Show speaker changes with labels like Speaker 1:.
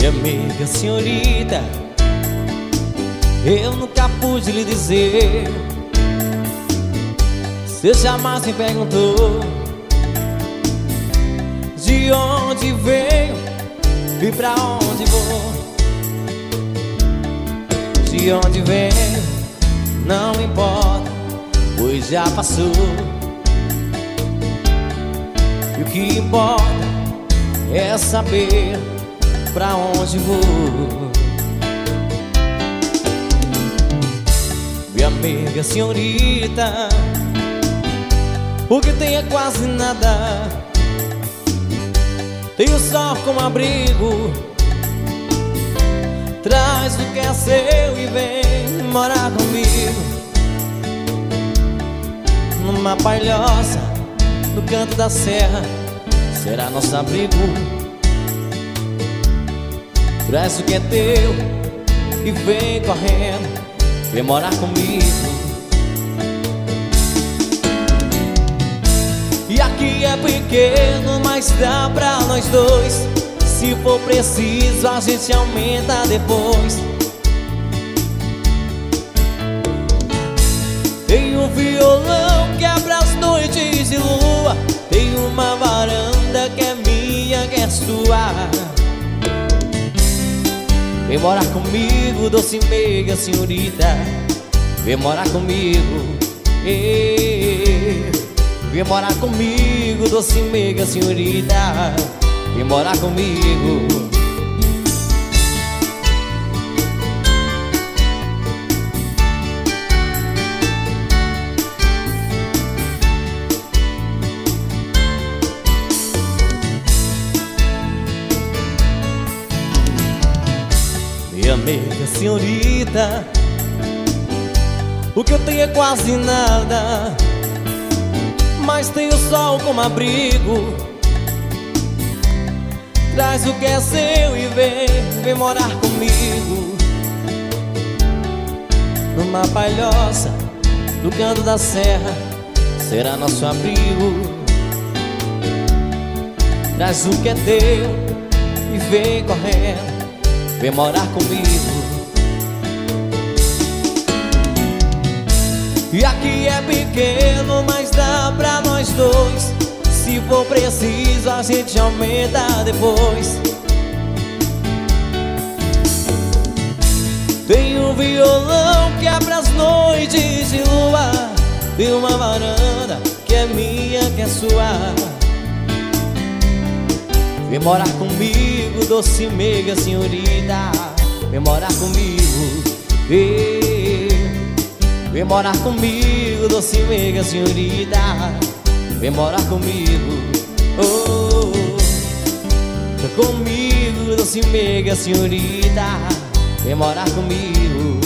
Speaker 1: Minha amiga senhorita, eu nunca pude lhe dizer. Você jamais me perguntou de onde veio e pra onde vou. De onde venho não importa, pois já passou. E o que importa é saber pra onde vou. Minha amiga senhorita, o que tem é quase nada. Tem o sol como abrigo, traz o que é seu e vem morar comigo. Numa palhoça no canto da serra será nosso abrigo. Traz o que é teu e vem correndo, vem morar comigo. E aqui é pequeno, mas dá pra nós dois. Se for preciso, a gente aumenta depois. Tem um violão que abre as noites de lua. Tem uma varanda que é minha, que é sua. Vem morar comigo, doce meiga senhorita. Vem morar comigo. Vem morar comigo, doce meiga senhorita. Vem morar comigo. Minha amiga senhorita, o que eu tenho é quase nada, mas tenho o sol como abrigo. Traz o que é seu e vem morar comigo. Numa palhoça no canto da serra será nosso abrigo. Traz o que é teu e vem correndo, vem morar comigo. E aqui é pequeno, mas dá pra nós dois. Se for preciso, a gente aumenta depois. Tem um violão que abre as noites de lua. Tem uma varanda que é minha, que é sua. Vem morar comigo, doce meiga senhorita. Vem morar comigo. Vem morar comigo, doce meiga senhorita. Vem morar comigo. Comigo, doce meiga senhorita. Vem morar comigo.